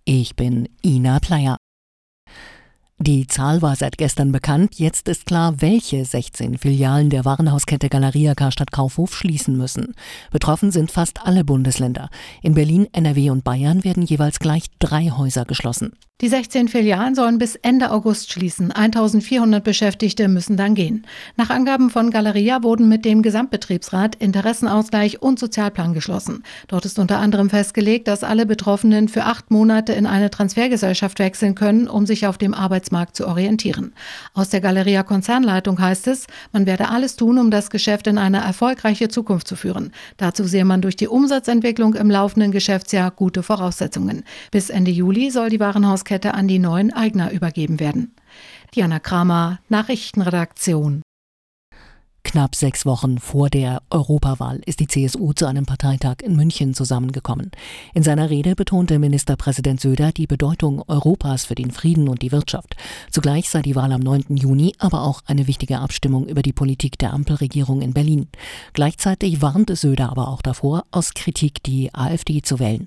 Ich bin Ina Pleyer. Die Zahl war seit gestern bekannt. Jetzt ist klar, welche 16 Filialen der Warenhauskette Galeria Karstadt Kaufhof schließen müssen. Betroffen sind fast alle Bundesländer. In Berlin, NRW und Bayern werden jeweils gleich 3 Häuser geschlossen. Die 16 Filialen sollen bis Ende August schließen. 1400 Beschäftigte müssen dann gehen. Nach Angaben von Galeria wurden mit dem Gesamtbetriebsrat Interessenausgleich und Sozialplan geschlossen. Dort ist unter anderem festgelegt, dass alle Betroffenen für 8 Monate in eine Transfergesellschaft wechseln können, um sich auf dem Arbeitsmarkt zu orientieren. Aus der Galeria-Konzernleitung heißt es, man werde alles tun, um das Geschäft in eine erfolgreiche Zukunft zu führen. Dazu sehe man durch die Umsatzentwicklung im laufenden Geschäftsjahr gute Voraussetzungen. Bis Ende Juli soll die Warenhauskette an die neuen Eigner übergeben werden. Diana Kramer, Nachrichtenredaktion. Knapp 6 Wochen vor der Europawahl ist die CSU zu einem Parteitag in München zusammengekommen. In seiner Rede betonte Ministerpräsident Söder die Bedeutung Europas für den Frieden und die Wirtschaft. Zugleich sei die Wahl am 9. Juni aber auch eine wichtige Abstimmung über die Politik der Ampelregierung in Berlin. Gleichzeitig warnte Söder aber auch davor, aus Kritik die AfD zu wählen.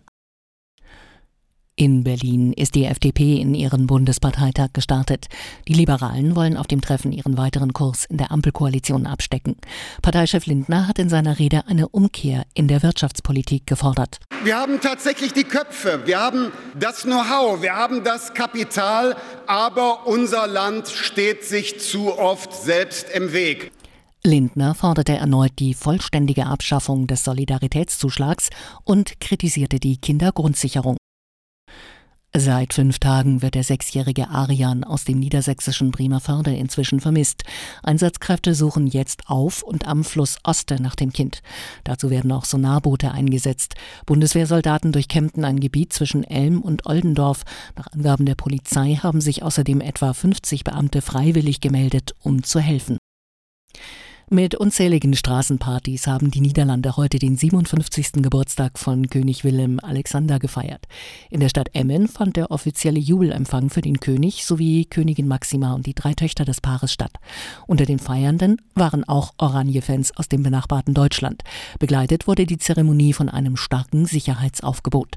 In Berlin ist die FDP in ihren Bundesparteitag gestartet. Die Liberalen wollen auf dem Treffen ihren weiteren Kurs in der Ampelkoalition abstecken. Parteichef Lindner hat in seiner Rede eine Umkehr in der Wirtschaftspolitik gefordert. Wir haben tatsächlich die Köpfe, wir haben das Know-how, wir haben das Kapital, aber unser Land steht sich zu oft selbst im Weg. Lindner forderte erneut die vollständige Abschaffung des Solidaritätszuschlags und kritisierte die Kindergrundsicherung. Seit 5 Tagen wird der 6-jährige Arian aus dem niedersächsischen Bremervörde inzwischen vermisst. Einsatzkräfte suchen jetzt auf und am Fluss Oste nach dem Kind. Dazu werden auch Sonarboote eingesetzt. Bundeswehrsoldaten durchkämmten ein Gebiet zwischen Elm und Oldendorf. Nach Angaben der Polizei haben sich außerdem etwa 50 Beamte freiwillig gemeldet, um zu helfen. Mit unzähligen Straßenpartys haben die Niederlande heute den 57. Geburtstag von König Willem Alexander gefeiert. In der Stadt Emmen fand der offizielle Jubelempfang für den König sowie Königin Máxima und die 3 Töchter des Paares statt. Unter den Feiernden waren auch Oranje-Fans aus dem benachbarten Deutschland. Begleitet wurde die Zeremonie von einem starken Sicherheitsaufgebot.